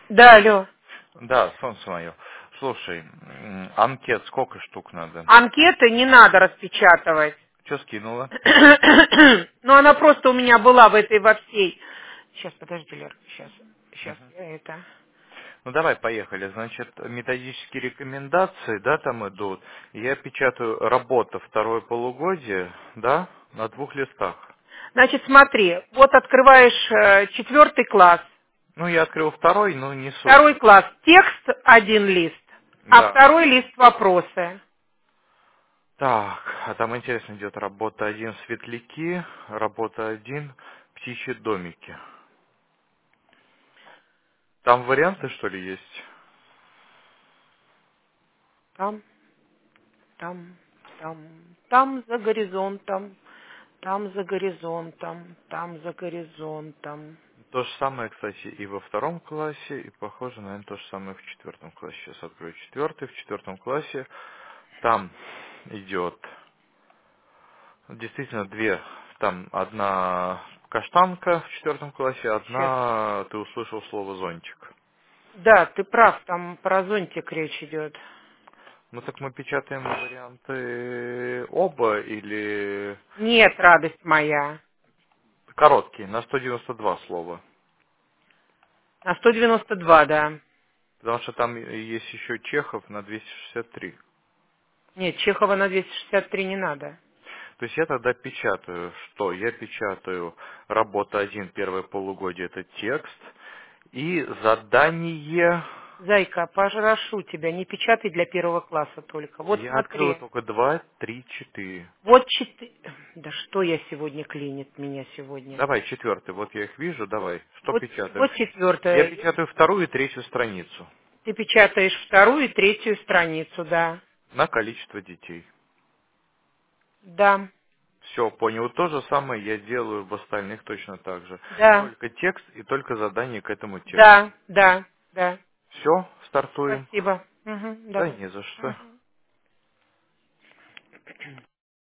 Да, алло. Да, солнце мое. Слушай, анкет сколько штук надо? Анкеты не надо распечатывать. Че скинула? Ну, она просто у меня была в этой во всей. Сейчас, подожди, Лер, сейчас Мгм. я это. Ну давай, поехали. Значит, методические рекомендации, да, там идут. Я печатаю работа второе полугодие, да, на 2 листах. Значит, смотри, вот открываешь 4 класс. Ну, я открыл второй, но не суть. Второй класс текст один лист, а Да. второй лист вопросы. Так, а там интересно идет работа один светляки, работа один птичьи домики. Там варианты, что ли, есть? Там, там, там за горизонтом, там за горизонтом, там за горизонтом. То же самое, кстати, и во втором классе, и похоже, наверное, то же самое в четвертом классе. Сейчас открою четвертый. В четвертом классе там идет действительно две. Там одна каштанка в четвертом классе, Сейчас. одна ты услышал слово зонтик. Да, ты прав, там про зонтик речь идет. Ну так мы печатаем варианты оба или Нет, радость моя. короткие, на 192 слова. На 192, да. Потому что там есть еще Чехов на 263. Нет, Чехова на 263 не надо. То есть я тогда печатаю, что? Я печатаю работа один первое полугодие, это текст, и задание, Зайка, пожрашу тебя, не печатай для 1 класса только. Вот я открыл смотри. только 2, 3, 4. Вот 4. Да что я сегодня клинит меня сегодня? Давай, четвертый, вот я их вижу, давай, что печатаем? Вот Я 4. печатаю вторую и третью страницу Ты печатаешь 2 и 3 страницу, да. на количество детей. Да, Все, понял. Вот то же самое я делаю в остальных точно так же. да, Только текст и только задание к этому тексту. да, да, да. Все, стартуем. Спасибо. Угу, Да давай. не за что. Мгм.